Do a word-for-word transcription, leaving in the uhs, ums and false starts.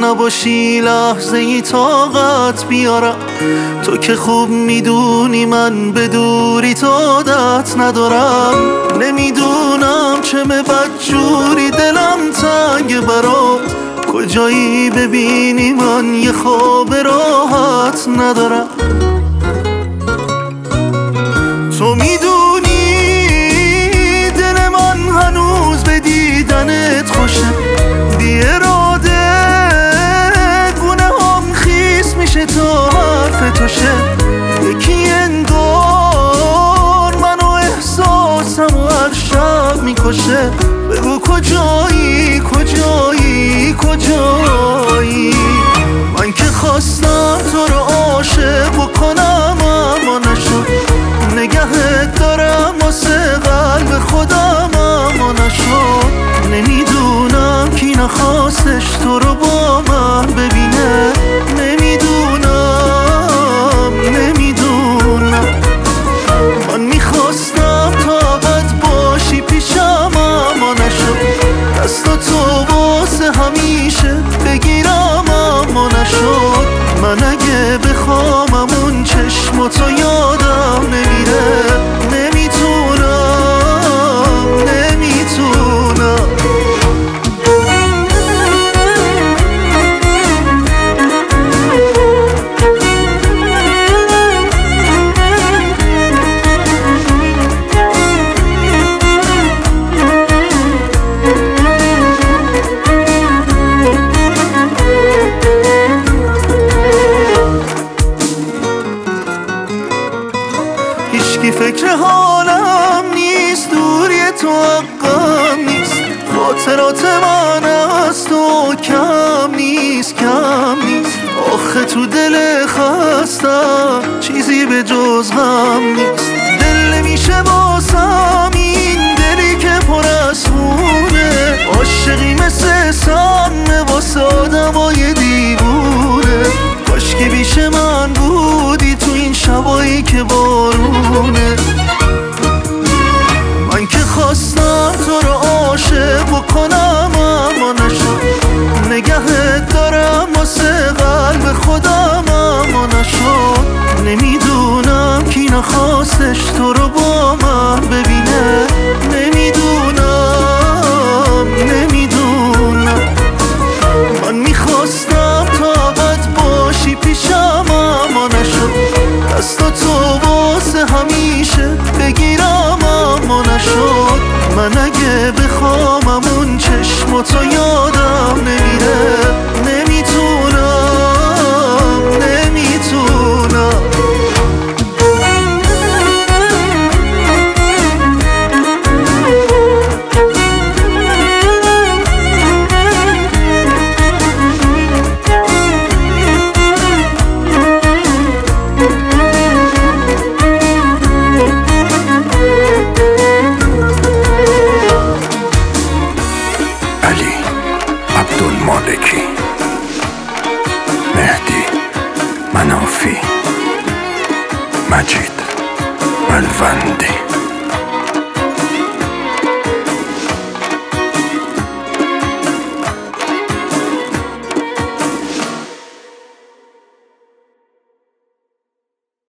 نباشی لحظه ای طاقت بیارم. تو که خوب میدونی من به دوری تو عادت ندارم. نمیدونم چه بدجوری دلم تنگ برات، کجایی ببینی من یه خواب راحت ندارم. تو میدونی دل من هنوز به دیدنت خوشه، بی اراده گونه هم خیس میشه تا حرف تو شه. یکی انگار منو احساسم و هر شب میکشه. بگو کجایی کجایی کجایی؟ من که خواستم تو رو عاشق بکنم اما نشد. نگهت دارم واسه قلب خودم اما نشد. نمیدونم کی نخواستش تو رو با من ببینه. نمیدونم نمیدونم من میخواستم تا ابد باشی پیشم اما نشد. دست تو واسه همیشه بگیرم اما نشد. من اگه بخوام اون چشماتو یادم نمیره. نمیتونم نمیتونم هیچکی فکر حالم نیست، دوری تو حقم نیست. خاطرات من از تو کم نیست کم نیست. آخه تو دل خستم چیزی به جز غم نیست. دل نمیشه باسم این دلی که پر از خونه. عاشقی مثل سم واسه آدمای دیوونه. کاش که بیش من بودی تو این شبایی که بارونه. من که خواستم تو رو عاشق بکنم اما نشد. نگهت دارم واسه قلب خودم اما نشد. نمیدونم کی نخواستش تو رو با من ببینه. نمیدونم نمیدونم من میخواستم تا ابد باشی پیشم اما نشد. دست تو واسه همیشه بگیرم اما نشد. من اگه بخوام اون چشماتو یادم نمیره. نمیتونم نمیتونم عبدالمالکی، مهدی منافی، مجید ملوندی.